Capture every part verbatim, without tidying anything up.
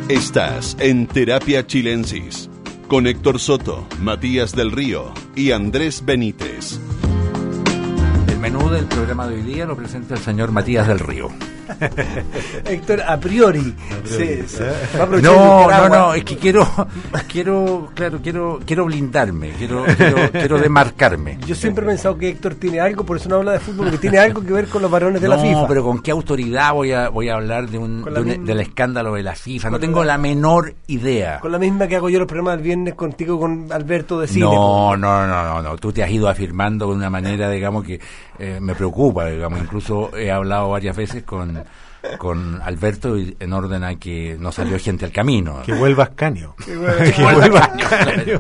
Estás en Terapia Chilensis con Héctor Soto, Matías del Río y Andrés Benítez. El menú del programa de hoy día lo presenta el señor Matías del Río. Héctor, a priori, a priori. Se, se, ¿Eh? va a no, no, no, es que quiero, quiero, claro, quiero, quiero blindarme, quiero, quiero, quiero demarcarme. Yo siempre he pensado que Héctor tiene algo, por eso no habla de fútbol, que tiene algo que ver con los varones de no, la FIFA. No, pero ¿con qué autoridad voy a, voy a hablar de un, de un misma, del escándalo de la FIFA? No tengo la, la menor idea. Con la misma que hago yo los programas del viernes contigo con Alberto de Cine. No, no, no, no, no, tú te has ido afirmando de una manera, digamos, que eh, me preocupa, digamos, incluso he hablado varias veces con con Alberto y en orden a que no salió gente al camino. Que vuelva Ascanio. Que vuelva, que vuelva Ascanio.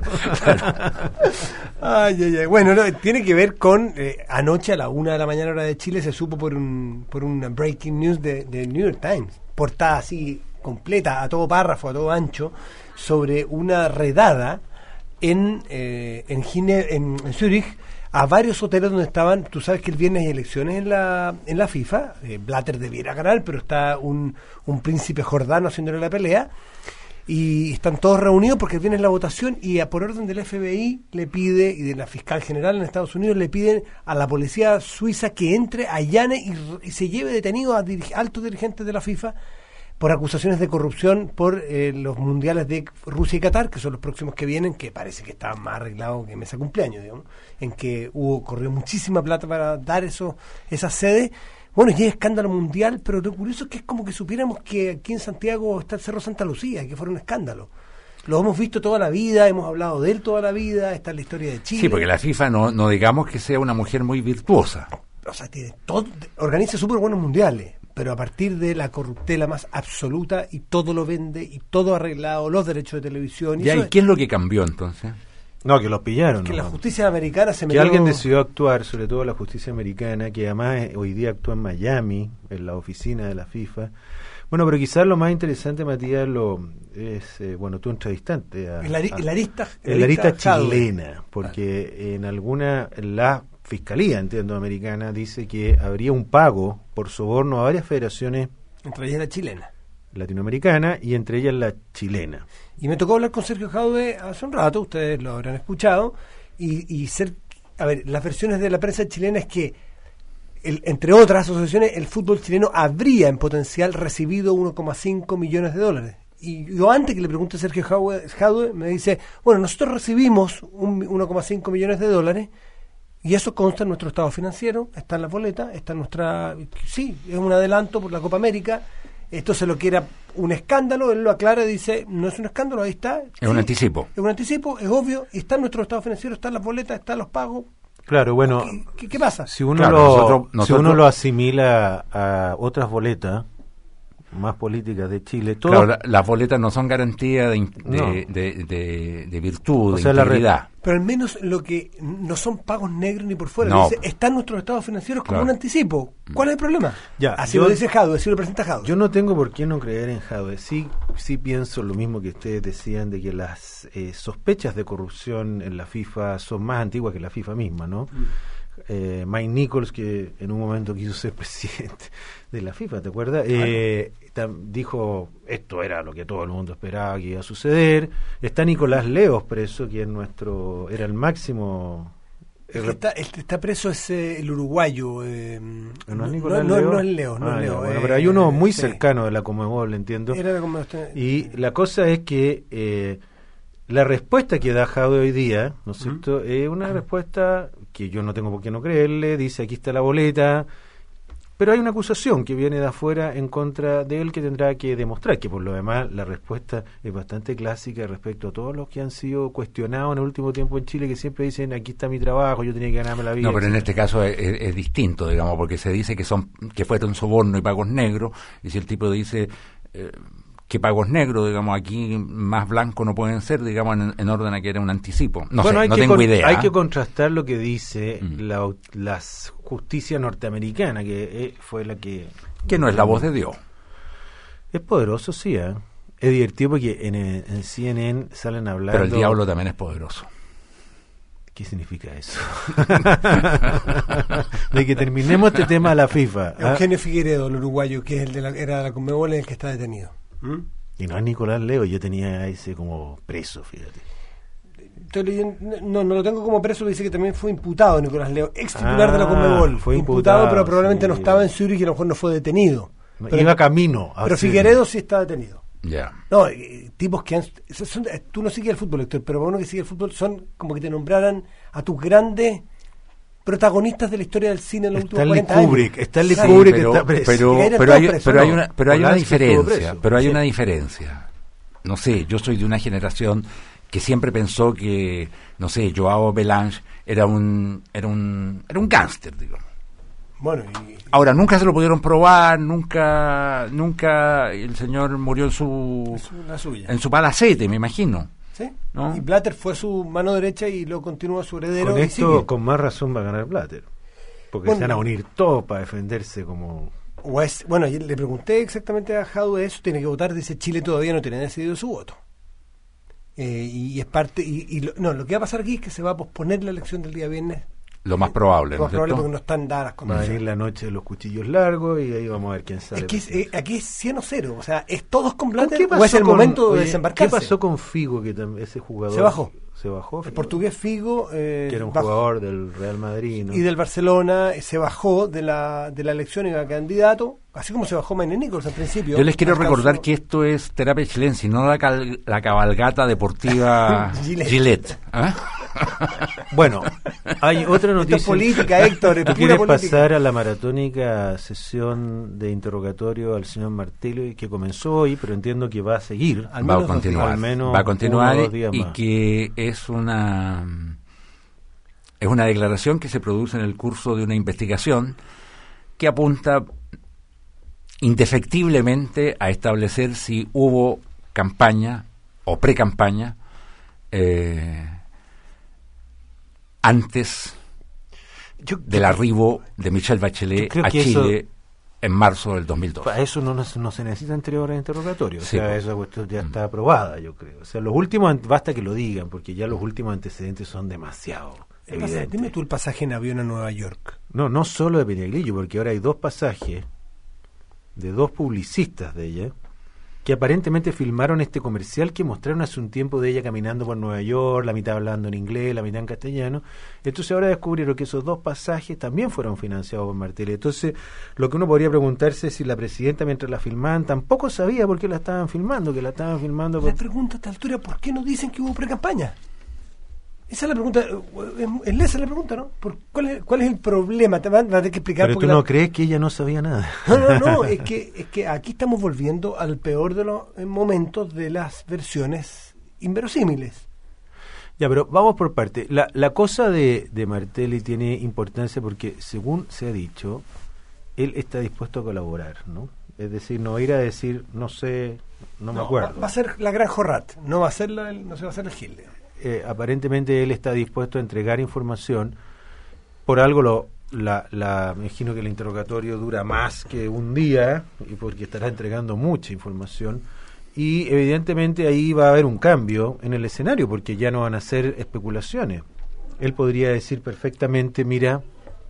Ay, ay, ay. Bueno, no, tiene que ver con eh, anoche a la una de la mañana hora de Chile se supo por un por una breaking news de, de New York Times, portada así completa, a todo párrafo, a todo ancho, sobre una redada en eh, en, Gine, en, en Zúrich, a varios hoteles donde estaban. Tú sabes que el viernes hay elecciones en la en la FIFA, eh, Blatter debiera ganar, pero está un, un príncipe jordano haciéndole la pelea, y están todos reunidos porque el viernes la votación, y a, por orden del F B I le pide, y de la fiscal general en Estados Unidos, le piden a la policía suiza que entre, allane y, y se lleve detenido a dirige, altos dirigentes de la FIFA por acusaciones de corrupción por eh, los mundiales de Rusia y Qatar, que son los próximos que vienen, que parece que estaban más arreglados que mesa cumpleaños, digamos, en que hubo corrió muchísima plata para dar eso, esas sedes. Bueno, y es escándalo mundial, pero lo curioso es que es como que supiéramos que aquí en Santiago está el Cerro Santa Lucía, y que fuera un escándalo. Lo hemos visto toda la vida, hemos hablado de él toda la vida, está en la historia de Chile. Sí, porque la FIFA no, no digamos que sea una mujer muy virtuosa. O sea, tiene todo, organiza súper buenos mundiales, pero a partir de la corruptela más absoluta, y todo lo vende, y todo arreglado, los derechos de televisión. Y, ya, eso ¿y es, qué es lo que cambió entonces? No, que los pillaron. Que ¿no? la justicia americana se metió... Que alguien decidió actuar, sobre todo la justicia americana, que además hoy día actúa en Miami, en la oficina de la FIFA. Bueno, pero quizás lo más interesante, Matías, lo es, eh, bueno, tú entrevistaste a... El, ari, a, el arista... El arista chilena, porque ah. en alguna... la Fiscalía, entiendo, americana, dice que habría un pago por soborno a varias federaciones, entre ellas la chilena, latinoamericana, y entre ellas la chilena. Y me tocó hablar con Sergio Jaude hace un rato, ustedes lo habrán escuchado, y, y ser, a ver, las versiones de la prensa chilena es que, el, entre otras asociaciones, el fútbol chileno habría en potencial recibido uno coma cinco millones de dólares. Y yo, antes que le pregunte a Sergio Jaude, Jaude me dice, bueno, nosotros recibimos un, uno coma cinco millones de dólares, y eso consta en nuestro estado financiero, está en la boleta, está en nuestra... Sí, es un adelanto por la Copa América. Esto se lo que era un escándalo, él lo aclara y dice, no es un escándalo, ahí está. Es sí, un anticipo. Es un anticipo, es obvio, está en nuestro estado financiero, están las boletas, están los pagos. Claro, bueno... ¿Qué, qué, qué pasa? Si uno, claro, lo, nosotros, nosotros... si uno lo asimila a otras boletas más políticas de Chile... Todo... Claro, la, las boletas no son garantía de, de, no. de, de, de, de virtud, o de sea, integridad. Pero al menos lo que no son pagos negros ni por fuera. No. Dice, está en nuestros estados financieros como claro. un anticipo. ¿Cuál es el problema? Ya, así yo, lo dice Jaude, así lo presenta Jaude. Yo no tengo por qué no creer en Jaude. Sí, sí pienso lo mismo que ustedes decían, de que las eh, sospechas de corrupción en la FIFA son más antiguas que la FIFA misma, ¿no? Mm. Eh, Mike Nichols, que en un momento quiso ser presidente de la FIFA, ¿te acuerdas? Eh, tam, dijo, esto era lo que todo el mundo esperaba que iba a suceder. Está Nicolás Leos preso, que es nuestro, era el máximo... El que está, el que está preso es eh, el uruguayo. Eh, ¿No es Nicolás no, Leos? No, no es Leo, no ah, es Leo. Bueno, eh, pero hay uno muy sí. cercano de la Conmebol, entiendo. Era de como usted, y la cosa es que eh, la respuesta que da Jaude hoy día, ¿no es cierto?, es eh, una respuesta que yo no tengo por qué no creerle. Dice, aquí está la boleta, pero hay una acusación que viene de afuera en contra de él, que tendrá que demostrar, que por lo demás la respuesta es bastante clásica respecto a todos los que han sido cuestionados en el último tiempo en Chile, que siempre dicen, aquí está mi trabajo, yo tenía que ganarme la vida. No, pero en este caso es, es, es distinto, digamos, porque se dice que son que fue un soborno y pagos negros, y si el tipo dice... Eh, que pagos negros, digamos, aquí más blancos no pueden ser, digamos, en, en orden a que era un anticipo. No bueno, sé, no tengo con, idea. Hay que contrastar lo que dice mm. la, la justicia norteamericana, que eh, fue la que... Que no es la voz de Dios. Es poderoso, sí, ¿eh? Es divertido porque en, en C N N salen hablando... Pero el diablo también es poderoso. ¿Qué significa eso? De que terminemos este tema de la FIFA. ¿Ah? Eugenio Figueiredo, el uruguayo, que es el de la, era de la Conmebol, el que está detenido. ¿Mm? Y no es Nicolás Leo, yo tenía a ese como preso, fíjate. Estoy leyendo, no, no lo tengo como preso, dice que también fue imputado Nicolás Leo, ex titular ah, de la Conmebol. Fue imputado, imputado pero probablemente sí. no estaba en Zurich y a lo mejor no fue detenido. No, pero, iba camino. Pero Figueredo sí está detenido. Ya. Yeah. No, eh, tipos que han... Son, tú no sigues el fútbol, Héctor, pero para uno que sigue el fútbol son como que te nombraran a tus grandes protagonistas de la historia del cine en los últimos cuarenta Kubrick, años. Stanley Sí, Kubrick pero, está preso. Pero, pero, pero, hay, preso, pero, no. hay una, pero hay una diferencia, pero hay sí. una diferencia. No sé, yo soy de una generación que siempre pensó que, no sé, Joao Belange era un era un era un gángster, digamos. Bueno, y... Ahora nunca se lo pudieron probar, nunca nunca el señor murió en su la suya. en su palacete, me imagino. ¿Sí? ¿No? Y Blatter fue su mano derecha y lo continúa su heredero. Con y esto, sigue. con más razón va a ganar Blatter. Porque Bueno, se van a unir todos para defenderse como... O es, bueno, le pregunté exactamente a Jadwe eso, tiene que votar, dice Chile todavía no tiene decidido su voto. Eh, y es parte, y, y lo, no, lo que va a pasar aquí es que se va a posponer la elección del día viernes. Lo más probable, Lo más ¿no? probable porque no están dadas las Va a venir condiciones. la noche de los cuchillos largos y ahí vamos a ver quién sale. Es que es, eh, aquí es cien o cero, o sea, ¿es todos con Blatter ¿Qué o es el con- momento oye, de desembarcarse? ¿Qué pasó con Figo, que tam- ese jugador? Se bajó. Se bajó. El Figo? portugués Figo, eh, Que era un bajó. jugador del Real Madrid, ¿no? Y del Barcelona, eh, se bajó de la de la elección y va candidato, así como se bajó Maine Nichols al principio. Yo les quiero Alcanzó- recordar que esto es Terapia Chilense y no la, cal- la cabalgata deportiva Gillette. Gillette. ¿Ah? Bueno, hay otra Esto noticia. es política, Héctor, es ¿Tú pura quieres política. pasar a la maratónica sesión de interrogatorio al señor Martelli que comenzó hoy, pero entiendo que va a seguir? Al Va a menos dos continuar, días. Al menos va a continuar uno o dos días y más. que es una es una declaración que se produce en el curso de una investigación que apunta indefectiblemente a establecer si hubo campaña o pre-campaña eh, antes Yo- del arribo de Michelle Bachelet Yo creo a que Chile eso- en marzo del dos mil dos. Para eso no, no, se- no se necesita anterior a interrogatorio. O Sí, sea, pues. esa cuestión ya está aprobada, yo creo. O sea, los últimos, ant- basta que lo digan, porque ya los últimos antecedentes son demasiado ¿Qué pasa? evidentes. Dime tú el pasaje en avión a Nueva York. No, no solo de Peñaglillo, porque ahora hay dos pasajes de dos publicistas de ella que aparentemente filmaron este comercial que mostraron hace un tiempo de ella caminando por Nueva York, la mitad hablando en inglés, la mitad en castellano. Entonces ahora descubrieron que esos dos pasajes también fueron financiados por Martelli. Entonces lo que uno podría preguntarse es si la presidenta, mientras la filmaban, tampoco sabía por qué la estaban filmando, que la estaban filmando por... La pregunta a esta altura, ¿por qué no dicen que hubo pre-campaña? Esa es la pregunta, es, es lesa la pregunta, ¿no? ¿Por cuál, es, ¿Cuál es el problema? Te van a tener que explicar. Pero tú porque no la- crees que ella no sabía nada. No, no, no, es que, es que aquí estamos volviendo al peor de los eh, momentos de las versiones inverosímiles. Ya, pero vamos por parte. La, la cosa de, de Martelli tiene importancia porque, según se ha dicho, él está dispuesto a colaborar, ¿no? Es decir, no ir a decir, no sé, no, me Va, acuerdo. va a ser la gran Jorrat, no va a ser la, no se va a hacer el Gil. Eh, aparentemente él está dispuesto a entregar información. Por algo lo, la, la, me imagino que el interrogatorio dura más que un día, y porque estará entregando mucha información. Y evidentemente ahí va a haber un cambio en el escenario, porque ya no van a ser especulaciones. Él podría decir perfectamente, mira,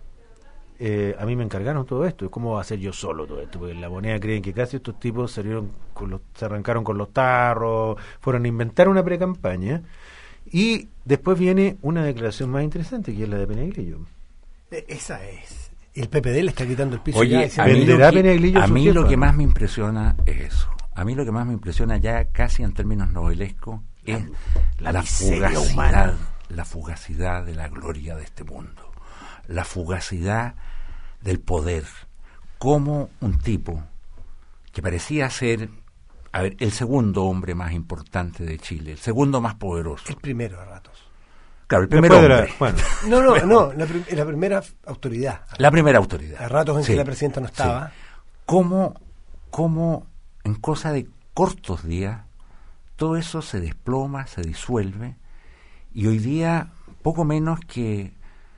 eh, a mí me encargaron todo esto, ¿cómo va a ser yo solo todo esto? Porque en La Moneda creen que casi estos tipos salieron con los, se arrancaron con los tarros, fueron a inventar una pre-campaña. Y después viene una declaración más interesante, que es la de Peñaglillo. Eh, Esa es. El P P D le está quitando el piso. Oye, ya, y se a mí, lo venderá que, Peñaglillo a su mí jefa. lo que más me impresiona es eso. A mí lo que más me impresiona ya casi en términos novelescos es la la, miseria fugacidad, humana. la fugacidad de la gloria de este mundo, la fugacidad del poder. Como un tipo que parecía ser, a ver, el segundo hombre más importante de Chile, el segundo más poderoso. El primero a ratos. Claro, el primer Después de la- hombre, bueno, No, no, no, la, prim- la primera autoridad. la primera autoridad. A ratos en Sí, que la presidenta no estaba. sí. ¿Cómo, cómo en cosa de cortos días todo eso se desploma, se disuelve, y hoy día poco menos que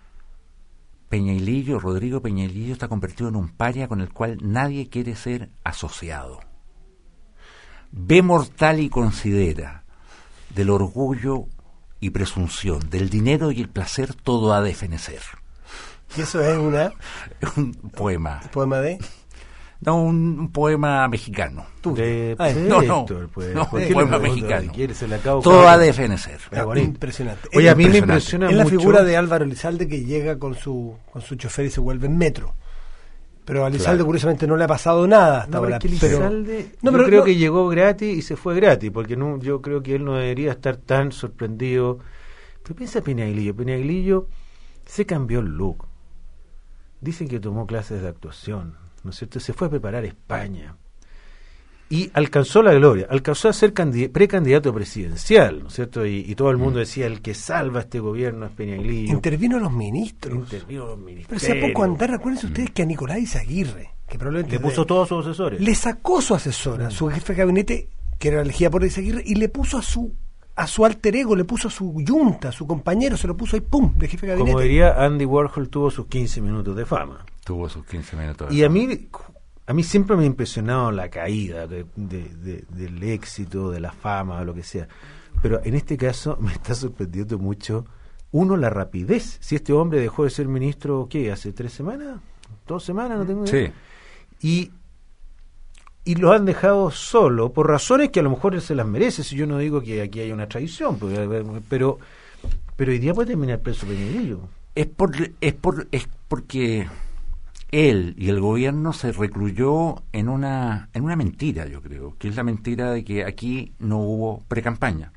Peñaglillo, Rodrigo Peñaglillo está convertido en un paria con el cual nadie quiere ser asociado? Ve mortal y considera del orgullo y presunción, del dinero y el placer, todo ha de fenecer. Y eso es una Es un poema poema de... No, un, un poema mexicano. De, Ay, de no, no, Héctor, pues. no, ¿Por un qué poema le- mexicano. quiere? Se le acabó Todo cada- ha de fenecer. Es bonito. Impresionante. Oye, a mí me Impresionante. impresiona Es la mucho. figura de Álvaro Elizalde que llega con su con su chofer y se vuelve en metro. Pero a Elizalde Claro. curiosamente no le ha pasado nada hasta No, pero ahora. es que pero- Elizalde, No, yo pero creo no- que llegó gratis y se fue gratis, porque no, yo creo que él no debería estar tan sorprendido. Pero piensa Peñaglillo, Peñaglillo se cambió el look. Dicen que tomó clases de actuación, ¿no es cierto? Se fue a preparar a España. Y alcanzó la gloria, alcanzó a ser candid- precandidato presidencial, ¿no es cierto? Y, y todo el mundo decía, el que salva a este gobierno es Peñaglillo. intervino a los ministros. Intervino los Pero ministerios. hace poco andar, acuérdense ustedes que a Nicolás Izaguirre, que probablemente Le puso todos sus asesores. le sacó su asesora, su jefe de gabinete, que era elegida por Izaguirre, y le puso a su a su alter ego, le puso a su yunta, a su compañero, se lo puso ahí, pum, de jefe de gabinete. Como diría Andy Warhol, tuvo sus quince minutos de fama. Tuvo sus quince minutos. de Y a fama. mí, a mí siempre me ha impresionado la caída de, de- de- del éxito, de la fama, o lo que sea. Pero en este caso me está sorprendiendo mucho, uno, la rapidez. Si este hombre dejó de ser ministro, ¿qué? ¿Hace tres semanas? ¿Dos semanas? No tengo idea. Sí. Y, y lo han dejado solo por razones que a lo mejor él se las merece. Si yo no digo que aquí hay una traición, porque- pero, pero hoy día puede terminar preso Peñaglillo. Es por, es por, es porque él y el gobierno se recluyó en una, en una mentira, yo creo, que es la mentira de que aquí no hubo precampaña.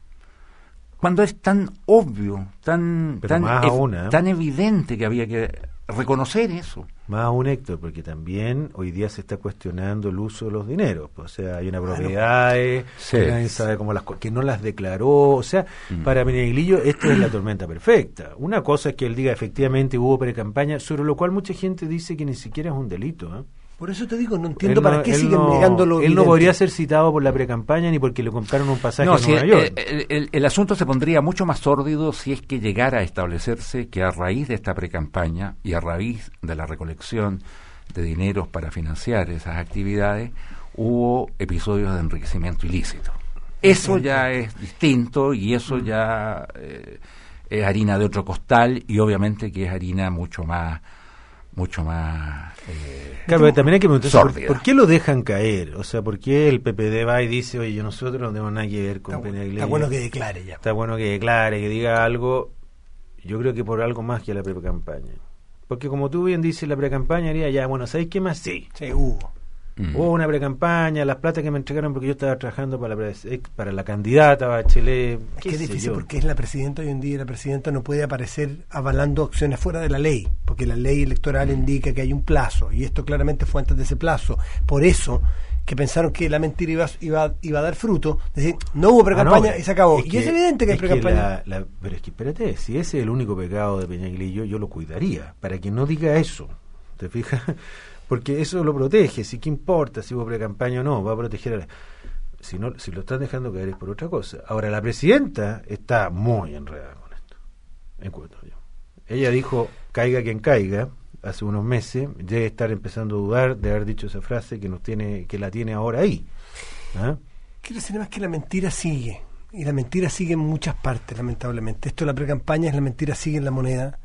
Cuando es tan obvio, tan, Pero tan, más ev- aún, ¿eh? tan evidente que había que reconocer eso. Más aún, Héctor, porque también hoy día se está cuestionando el uso de los dineros. O sea, hay una propiedades Sí. que nadie sabe cómo las co- que no las declaró. O sea, para Peñaglillo esto es la tormenta perfecta. Una cosa es que él diga efectivamente hubo precampaña, sobre lo cual mucha gente dice que ni siquiera es un delito. ¿eh? Por eso te digo, no entiendo Él para no- qué él siguen no- negándolo. Él no podría ser citado por la precampaña ni porque le compraron un pasaje No, a si Nueva el, York. el- el- el asunto se pondría mucho más sórdido si es que llegara a establecerse que a raíz de esta precampaña y a raíz de la recolección de dineros para financiar esas actividades hubo episodios de enriquecimiento ilícito. Eso ya es distinto y eso ya eh, es harina de otro costal y obviamente que es harina mucho más mucho más eh, Claro, pero también hay que preguntarse ¿por, sórdida. por qué lo dejan caer? O sea, ¿por qué el P P D va y dice, oye, nosotros no tenemos nada que ver con Está, bu- Peñaglillo? está bueno que declare ya. Está bueno que declare, que diga algo. Yo creo que por algo más que la pre-campaña. Porque como tú bien dices, la pre-campaña haría ya, bueno, ¿sabéis qué más? Sí. Sí, hubo. Mm. Hubo una pre-campaña, las plata que me entregaron porque yo estaba trabajando para la, pre- para la candidata Bachelet. Es qué que es sé difícil yo. porque es la presidenta hoy en día y la presidenta no puede aparecer avalando acciones fuera de la ley, porque la ley electoral indica que hay un plazo y esto claramente fue antes de ese plazo. Por eso que pensaron que la mentira iba, iba, iba a dar fruto, decir, no hubo pre-campaña Ah, no, y se acabó. es y que- es evidente que hay es pre-campaña. la- la- pero es que espérate, si ese es el único pecado de Peñaglillo, yo lo cuidaría, para que no diga eso. ¿Te fijas? Porque eso lo protege. Si qué importa si hubo pre-campaña o no, va a proteger a la... Si, no, si lo están dejando caer es por otra cosa. Ahora, la presidenta está muy enredada con esto. Encuentro yo. Ella dijo, caiga quien caiga, hace unos meses, debe estar empezando a dudar de haber dicho esa frase que nos tiene, que la tiene ahora ahí. ¿Ah? Quiero decir más que la mentira sigue. Y la mentira sigue en muchas partes, lamentablemente. Esto de la pre-campaña es la mentira sigue en la moneda.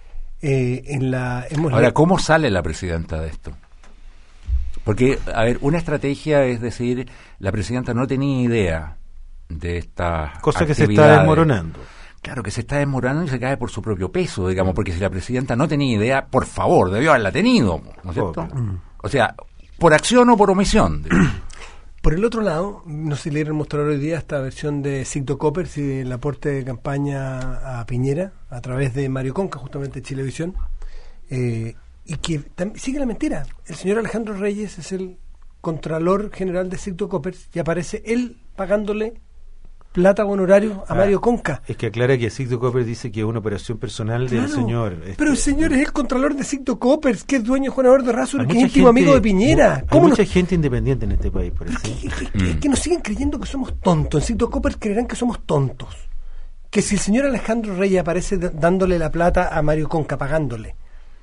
Eh, en la, hemos Ahora, le- ¿cómo sale la presidenta de esto? Porque, a ver, una estrategia es decir, la presidenta no tenía idea de esta Cosa que se está desmoronando. Claro, que se está desmoronando y se cae por su propio peso, digamos, porque si la presidenta no tenía idea, por favor, debió haberla tenido, ¿no es cierto? Obvio. O sea, por acción o por omisión. digamos. Por el otro lado, no sé si leyeron mostrar hoy día esta versión de Sigdo Coppers y el aporte de campaña a Piñera a través de Mario Conca, justamente de Chilevisión, eh, y que tam- sigue la mentira. El señor Alejandro Reyes es el Contralor General de Sigdo Coppers y aparece él pagándole plata honorario a Ah, Mario Conca. Es que aclara que Sigdo Copper dice que es una operación personal del Claro, señor. este, pero el señor es el Contralor de Sigdo Coppers, que es dueño de Juan Eduardo Razur, hay que es mucha íntimo gente- amigo de Piñera. Hay ¿Cómo no- mucha gente independiente en este país, por Pero eso. que, que- que- es que nos siguen creyendo que somos tontos. En Sigdo Coppers creerán que somos tontos. Que si el señor Alejandro Reyes aparece d- dándole la plata a Mario Conca, pagándole.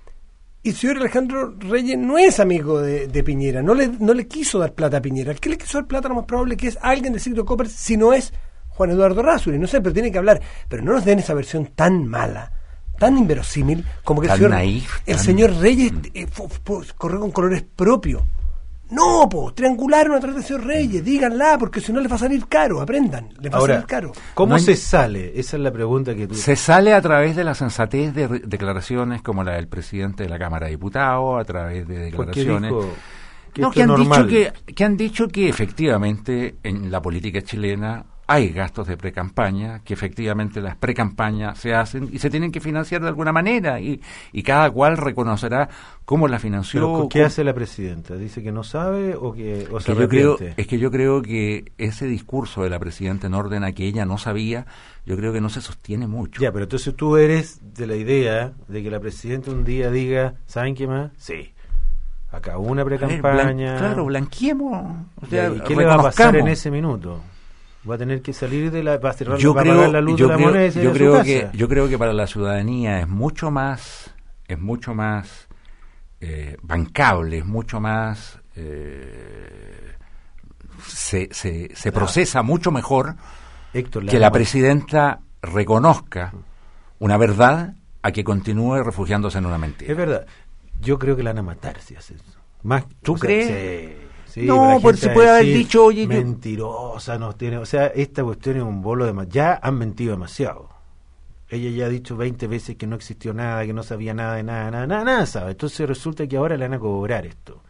Y el señor Alejandro Reyes no es amigo de, de Piñera, no le, no le quiso dar plata a Piñera. El que le quiso dar plata lo más probable que es alguien de Sigdo Coppers, si no es Juan Eduardo Razuri, no sé, pero tiene que hablar. Pero no nos den esa versión tan mala, tan inverosímil, como que Tan el señor, naif, el tan- señor Reyes eh, fu- fu- corrió con colores propios. No, po, triangularon a través del señor Reyes, díganla, porque si no les va a salir caro, aprendan, les va Ahora, a salir caro. ¿Cómo No hay- se sale? Esa es la pregunta que tú... Se sale a través de la sensatez de re- declaraciones como la del presidente de la Cámara de Diputados, a través de Porque declaraciones... dijo que No, esto que han, es dicho normal. que, que han dicho que efectivamente en la política chilena hay gastos de precampaña, que efectivamente las precampañas se hacen y se tienen que financiar de alguna manera, y, y cada cual reconocerá cómo la financió. Pero, ¿qué cómo- hace la presidenta? ¿Dice que no sabe o que o Es se que yo creo, arrepiente? es que yo creo que ese discurso de la presidenta en orden a que ella no sabía, yo creo que no se sostiene mucho. Ya, pero entonces tú eres de la idea de que la presidenta un día diga, ¿saben qué más? Sí. Acabó una A ver, precampaña. blan- claro, blanqueemos. O sea, ¿Y qué le va a pasar en reconozcamos. ese minuto? Va a tener que salir de la... Va a cerrar yo va a creo, apagar la luz yo de la creo, moneda y salir yo a su creo casa. que yo creo que para la ciudadanía es mucho más es mucho más eh, bancable, es mucho más eh, se, se, se procesa mucho mejor Héctor, que la vamos- presidenta reconozca una verdad a que continúe refugiándose en una mentira. Es verdad. Yo creo que la van a matar si hace eso. Más, ¿Tú o sea, crees? sí, sí, No, pero la por gente si va a puede haber decir, dicho, oye, yo- mentirosa, nos tiene, o sea, esta cuestión es un bolo de más. Ya han mentido demasiado. Ella ya ha dicho veinte veces que no existió nada, que no sabía nada de nada, nada, nada, nada sabe. Entonces resulta que ahora le van a cobrar esto.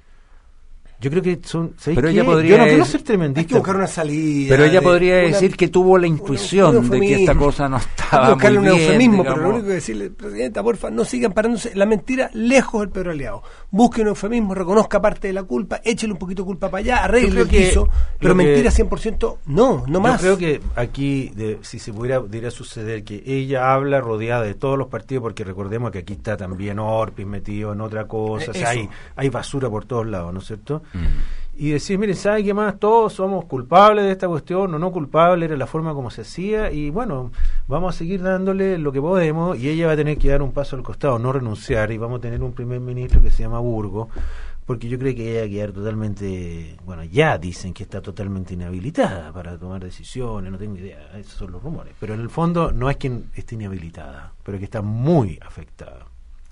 Yo creo que son... ¿sabéis Pero qué? ella podría Yo no quiero es- ser Hay que tremendista. buscar una salida. Pero ella de- podría una- decir que tuvo la intuición un de que esta eufemismo. cosa no Hay estaba que buscarle muy un bien, eufemismo, pero lo digamos. único que decirle, presidenta, porfa, no sigan parándose la mentira lejos del peor aliado. Busque un eufemismo, reconozca parte de la culpa, échele un poquito de culpa para allá, arregle Yo creo el piso, que pero lo que- mentira cien por ciento, no, no más. Yo creo que aquí, de, si se pudiera, pudiera suceder que ella habla rodeada de todos los partidos, porque recordemos que aquí está también Orpis metido en otra cosa, Eh, o sea, eso. hay, hay basura por todos lados, ¿no es cierto? Mm. Y decir, miren, ¿sabe qué más? Todos somos culpables de esta cuestión, o no culpables, era la forma como se hacía, y bueno, vamos a seguir dándole lo que podemos, y ella va a tener que dar un paso al costado, no renunciar, y vamos a tener un primer ministro que se llama Burgo, porque yo creo que ella va a quedar totalmente, bueno, ya dicen que está totalmente inhabilitada para tomar decisiones, no tengo idea, esos son los rumores, pero en el fondo no es que esté inhabilitada, pero que está muy afectada,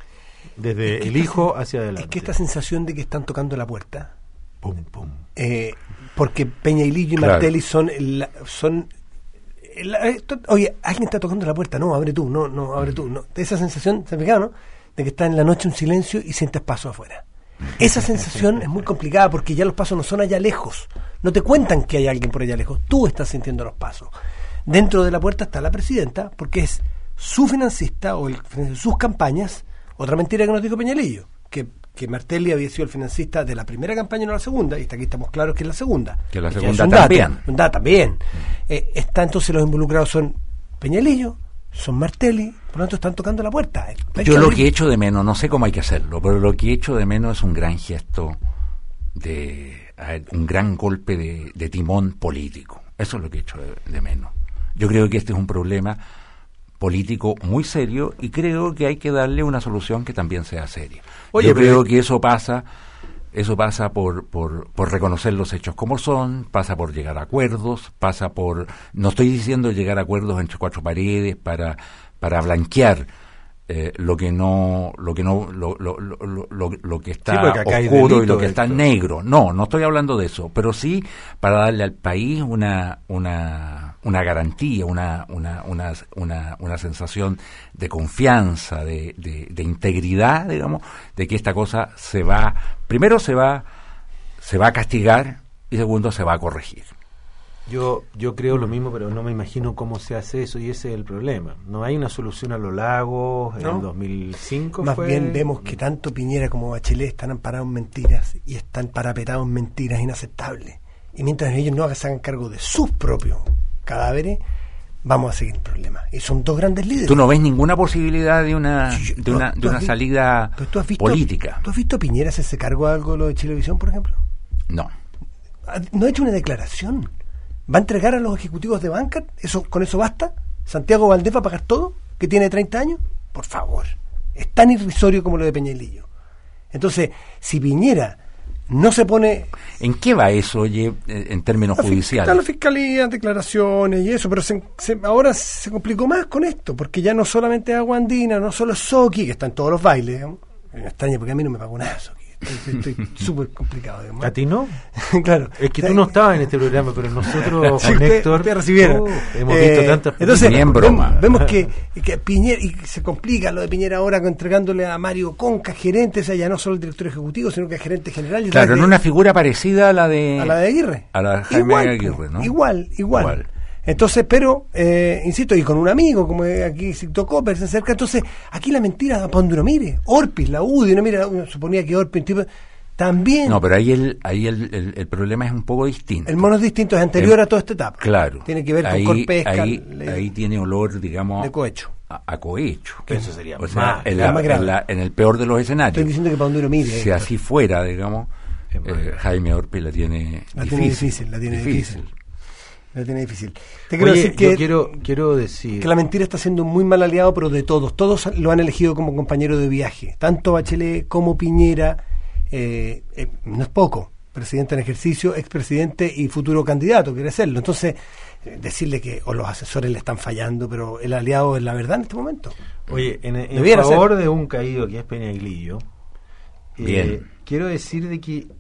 desde Es que el esta hijo sen- hacia adelante. Es que esta sensación de que están tocando la puerta, Pum, pum. eh, porque Peña y Lillo y Claro. Martelli son, la- son el- esto- oye, alguien está tocando la puerta, no, abre tú, no, no, abre tú, no. Esa sensación, ¿se fijaron, no? De que está en la noche un silencio y sientes pasos afuera. Esa sensación es muy complicada porque ya los pasos no son allá lejos, no te cuentan que hay alguien por allá lejos, tú estás sintiendo los pasos. Dentro de la puerta está la presidenta, porque es su financista o el financista de sus campañas. Otra mentira que nos dijo Peñalillo, que, que Martelli había sido el financista de la primera campaña y no la segunda, y hasta aquí estamos claros que es la segunda. Que la Y segunda es un también. dato, un dato también. Eh, está entonces los involucrados son Peñalillo, son Martelli, por lo tanto están tocando la puerta. Yo lo que echo de menos, no sé cómo hay que hacerlo, pero lo que echo de menos es un gran gesto de a ver, un gran golpe de, de timón político. Eso es lo que echo de, de menos. Yo creo que este es un problema político muy serio y creo que hay que darle una solución que también sea seria. Oye, Yo pero- creo que eso pasa eso pasa por, por, por reconocer los hechos como son, pasa por llegar a acuerdos, pasa por, no estoy diciendo llegar a acuerdos entre cuatro paredes para, para blanquear eh, lo que no, lo que no, lo, lo, lo, lo, lo que está Sí, porque acá hay oscuro y delito, lo que está Héctor. negro. No, no estoy hablando de eso, pero sí para darle al país una, una, una garantía, una, una, una, una, una sensación de confianza, de, de, de integridad, digamos, de que esta cosa se va, primero se va, se va a castigar y segundo se va a corregir. Yo, yo creo lo mismo, pero no me imagino cómo se hace eso y ese es el problema. No hay una solución a los lagos. En ¿No? el dos mil cinco Más fue... bien vemos que tanto Piñera como Bachelet están amparados en mentiras y están parapetados en mentiras inaceptables. Y mientras ellos no se hagan cargo de sus propios cadáveres, vamos a seguir en problemas. Y son dos grandes líderes. ¿Tú no ves ninguna posibilidad de una, Sí, de tú- una, tú de has una vi- salida pero tú has visto- política? ¿Tú has visto a Piñera hacerse cargo de algo de lo de Chilevisión, por ejemplo? No. No ha hecho una declaración. ¿Va a entregar a los ejecutivos de banca? ¿Eso, ¿Con eso basta? ¿Santiago Valdés va a pagar todo? ¿Que tiene treinta años? Por favor. Es tan irrisorio como lo de Peñalillo. Entonces, si Piñera no se pone... ¿En qué va eso, oye, eh, en términos La fi- Está judiciales? la fiscalía, declaraciones y eso, pero se, se- ahora se complicó más con esto, porque ya no solamente es Agua Andina, no solo es Soki, que está en todos los bailes, digamos. Me extraña porque a mí no me pagó nada Soki. Estoy súper complicado. Digamos. ¿A ti no? Claro. Es que tú no estabas en este programa, pero nosotros sí, con usted, Héctor usted recibieron. Uh, hemos eh, visto tantas entonces, bien broma. Vemos, vemos que, que Piñera, y se complica lo de Piñera ahora entregándole a Mario Conca, gerente, o sea, ya no solo el director ejecutivo, sino que es gerente general. Y claro, de, en una figura parecida a la de... A la de Aguirre. A la de Jaime igual, Aguirre, ¿no? Igual, igual. igual. Entonces, pero, eh, insisto, y con un amigo, como aquí se tocó, se acerca. Entonces, aquí la mentira, para donde uno mire, Orpis, la U D I, uno mira, uno suponía que Orpis, tipo, también. No, pero ahí el ahí el, el, el problema es un poco distinto. El mono es distinto, es anterior el, a toda esta etapa. Claro. Tiene que ver ahí, con Corpesca. Ahí, le, ahí tiene olor, digamos. De cohecho. A, a cohecho. Que eso sería o sea, más, en, la, más en, la, en el peor de los escenarios. Estoy diciendo que para donde uno mire. Si así fuera, digamos, eh, Jaime Orpis la tiene la difícil. Tiene difícil. La tiene difícil. difícil. La tiene difícil. Te quiero Oye, decir que, yo quiero, quiero decir que la mentira está siendo un muy mal aliado, pero de todos. Todos lo han elegido como compañero de viaje. Tanto Bachelet como Piñera. Eh, eh, no es poco. Presidente en ejercicio, expresidente y futuro candidato, quiere serlo. Entonces, eh, decirle que o los asesores le están fallando, pero el aliado es la verdad en este momento. Oye, en, en favor ser. de un caído que es Peñaglillo, eh, quiero decir de que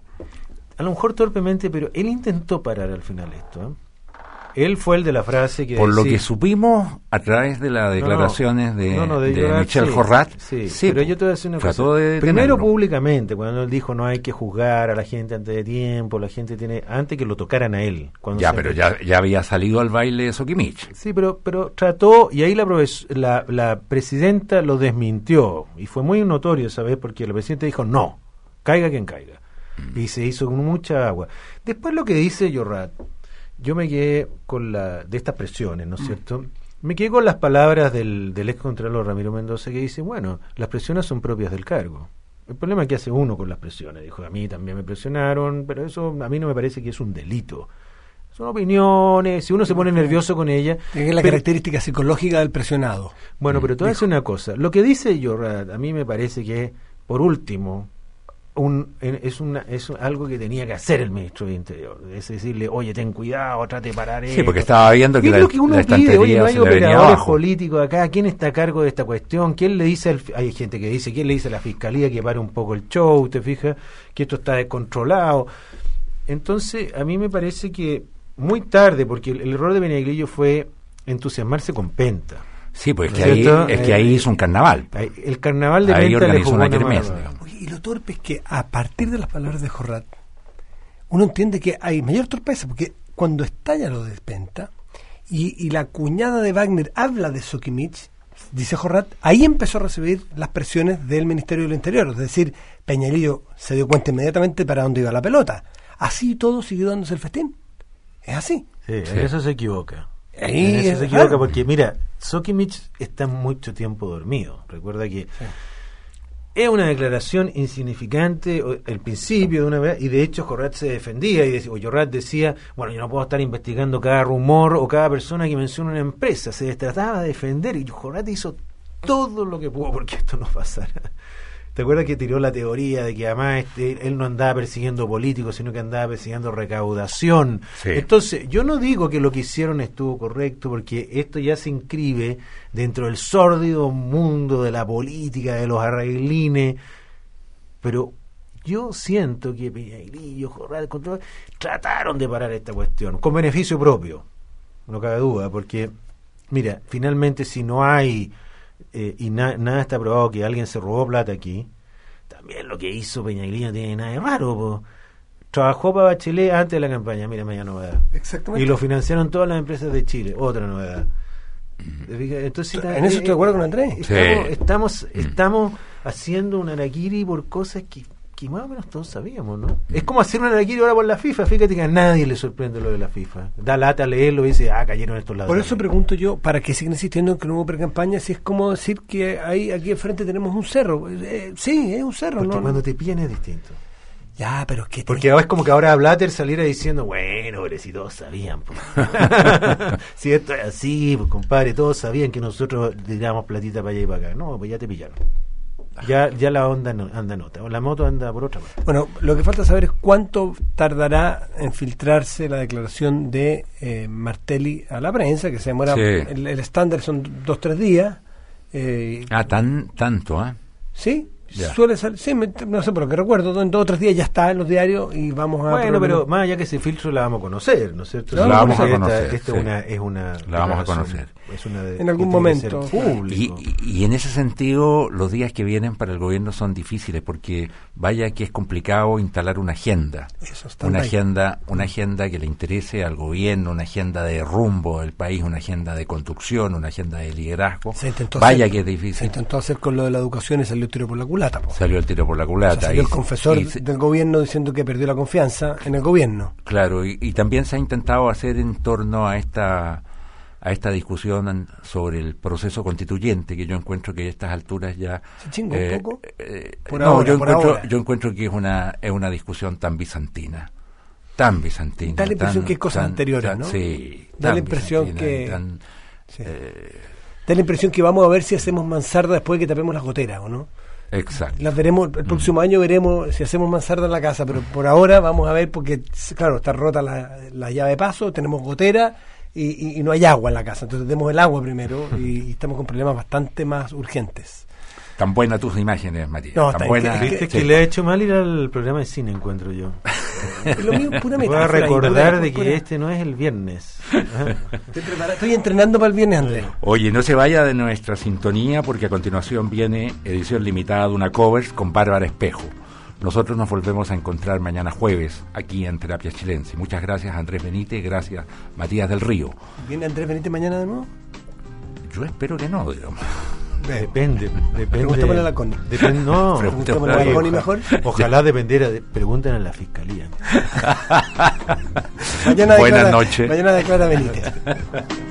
a lo mejor torpemente, pero él intentó parar al final esto, ¿eh? Él fue el de la frase que... Por decía, lo que supimos a través de las declaraciones no, no, de, no, no, de, de llorar, Michel sí, Jorrat. Sí, sí, pero yo te voy a decir una cosa. De Primero públicamente, cuando él dijo no hay que juzgar a la gente antes de tiempo, la gente tiene... Antes que lo tocaran a él. Cuando ya, pero ya, ya había salido al baile de Sokimich. Sí, pero, pero trató, y ahí la, la, la presidenta lo desmintió, y fue muy notorio, ¿sabes? Porque la presidenta dijo no, caiga quien caiga. Mm. Y se hizo con mucha agua. Después lo que dice Jorrat, yo me quedé con la de estas presiones, ¿no es cierto? Me quedé con las palabras del, del ex contralor Ramiro Mendoza, que dice, bueno, las presiones son propias del cargo. El problema es que hace uno con las presiones. Dijo, a mí también me presionaron, pero eso a mí no me parece que es un delito. Son opiniones, si uno se pone nervioso con ella... Es la pero, característica psicológica del presionado. Bueno, pero te voy a decir una cosa. Lo que dice Jorrat, a mí me parece que, por último... Un, es una es algo que tenía que hacer el ministro de Interior, es decirle, oye, ten cuidado, trate de parar esto. Sí, porque estaba viendo que, la, lo que uno la pide, oye, no hay operadores abajo. políticos acá, ¿quién está a cargo de esta cuestión? ¿Quién le dice al, hay gente que dice, ¿quién le dice a la fiscalía que pare un poco el show? ¿Te fijas? Que esto está descontrolado. Entonces, a mí me parece que muy tarde, porque el, el error de Peñaglillo fue entusiasmarse con Penta. Sí, pues que ahí, es que ahí hizo un carnaval. El carnaval de ahí Penta le jugó una kermés. Y lo torpe es que a partir de las palabras de Jorrat, uno entiende que hay mayor torpeza, porque cuando estalla lo de Penta y, y la cuñada de Wagner habla de Sokimich, dice Jorrat, ahí empezó a recibir las presiones del Ministerio del Interior. Es decir, Peñaglillo se dio cuenta inmediatamente para dónde iba la pelota. Así todo siguió dándose el festín. Es así. Sí, sí. En eso se equivoca. Ahí en eso es, se equivoca claro. Porque, mira, Sokimich está mucho tiempo dormido. Recuerda que sí. Es una declaración insignificante, el principio de una vez, y de hecho Jorrat se defendía, y decía, o Jorrat decía, bueno, yo no puedo estar investigando cada rumor o cada persona que menciona una empresa, se trataba de defender, y Jorrat hizo todo lo que pudo porque esto no pasara. ¿Te acuerdas que tiró la teoría de que además este, él no andaba persiguiendo políticos, sino que andaba persiguiendo recaudación? Sí. Entonces, yo no digo que lo que hicieron estuvo correcto, porque esto ya se inscribe dentro del sórdido mundo de la política, de los arreglines, pero yo siento que Peñaglillo, Jorrat, trataron de parar esta cuestión, con beneficio propio, no cabe duda, porque, mira, finalmente si no hay... Eh, y na, nada está probado que alguien se robó plata aquí, también lo que hizo Peñaglillo no tiene nada de raro, po. Trabajó para Bachelet antes de la campaña, mira, media novedad. Exactamente. Y lo financiaron todas las empresas de Chile, otra novedad. Entonces, en eso estoy de acuerdo con Andrés. Estamos, sí. estamos, estamos haciendo un harakiri por cosas que, que más o menos todos sabíamos, ¿no? Es como hacer un harakiri ahora por la FIFA. Fíjate que a nadie le sorprende lo de la FIFA. Da lata a leerlo y dice, ah, cayeron estos lados. Por eso pregunto yo, ¿para qué siguen insistiendo en que no hubo pre-campaña? Si es como decir que ahí aquí enfrente tenemos un cerro. Eh, sí, es un cerro. Porque ¿no? cuando te pillan es distinto. Ya, pero es que... Porque ahora es como que ahora Blatter saliera diciendo, bueno, pero si todos sabían. Pues. Si esto es así, pues compadre, todos sabían que nosotros tirábamos platita para allá y para acá. No, pues ya te pillaron. Ya ya la onda no, anda en otra, la moto anda por otra parte. Bueno, lo que falta saber es cuánto tardará en filtrarse la declaración de eh, Martelli a la prensa, que se demora, sí. el, el estándar son dos, tres días. Eh, ah, tan tanto, ¿eh? Sí, Ya. Suele salir, sí, me- no sé por lo que recuerdo, en dos o tres días ya está en los diarios y vamos a... Bueno, pero programar- más allá que ese filtro la vamos a conocer, ¿no es cierto? La Sí, vamos porque a esta- conocer, Esta sí. es una, es una La vamos a declaración, conocer. es una de- En algún que tiene que ser momento. Y, público. y- y en ese sentido, los días que vienen para el gobierno son difíciles porque vaya que es complicado instalar una agenda, Eso está una ahí. agenda, una agenda que le interese al gobierno, una agenda de rumbo del país, una agenda de construcción, una agenda de liderazgo. Se intentó Vaya hacer- que es Se difícil. intentó hacer con lo de la educación y salió el tiro por la culata. Po. Salió el tiro por la O sea, culata. salió y- el confesor y se- del gobierno diciendo que perdió la confianza en el gobierno. Claro, y, y también se ha intentado hacer en torno a esta a esta discusión en- sobre el proceso constituyente, que yo encuentro que a estas alturas ya ¿Se chingó un poco? eh, Por no, ahora, yo por encuentro ahora. yo encuentro que es una es una discusión tan bizantina, tan bizantina. Da la impresión tan- que hay cosas tan- anteriores, tan- ¿no? Sí. Da la tan impresión bizantina que- y tan, Sí. eh, Da la impresión que vamos a ver si hacemos mansarda después de que tapemos las goteras, ¿o no? exacto. Las veremos, el próximo año veremos si hacemos mansarda en la casa, pero por ahora vamos a ver porque, claro, está rota la, la llave de paso, tenemos gotera y, y- y no hay agua en la casa. Entonces tenemos el agua primero y, y estamos con problemas bastante más urgentes. Tan buenas tus imágenes, Matías. No, tan está buenas. increíble. ¿Viste Sí. que le ha hecho mal ir al programa de cine, encuentro yo? Lo mío es pura Voy a metáfora. recordar y de pura- que este no es el viernes. Ajá. Estoy, preparado- estoy entrenando para el viernes, Andrés. Oye, no se vaya de nuestra sintonía porque a continuación viene edición limitada de una covers con Bárbara Espejo. Nosotros nos volvemos a encontrar mañana jueves aquí en Terapia Chilense. Muchas gracias Andrés Benítez, gracias Matías del Río. ¿Viene Andrés Benítez mañana de nuevo? Yo espero que no, digamos. Depende, depende. Preguntémosle a la Connie. Depende, no. Preguntémosle a la Connie mejor. Ojalá dependiera. De, pregunten a la fiscalía. Mañana Buenas declara- noches. Mañana declara Benítez.